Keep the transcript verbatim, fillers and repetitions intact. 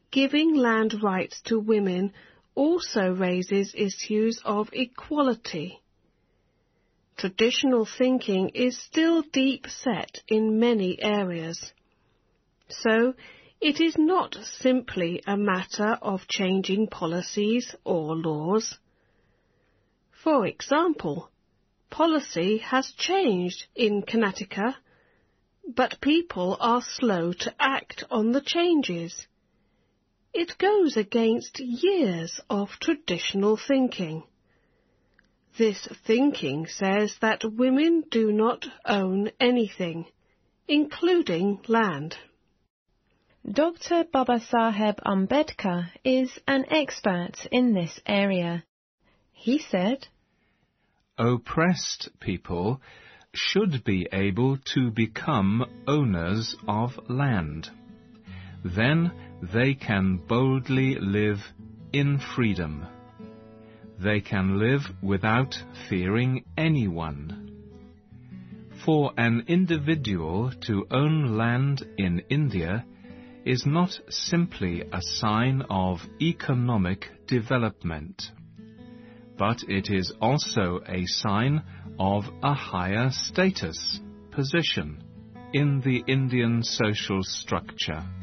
giving land rights to women also raises issues of equality. Traditional thinking is still deep set in many areas. So, it is not simply a matter of changing policies or laws. For example, policy has changed in Karnataka, but people are slow to act on the changes. It goes against years of traditional thinking. This thinking says that women do not own anything, including land. Doctor Babasaheb Ambedkar is an expert in this area. He said, "Oppressed people should be able to become owners of land. Then they can boldly live in freedom. They can live without fearing anyone. For an individual to own land in India is not simply a sign of economic development, but it is also a sign of a higher status, position, in the Indian social structure."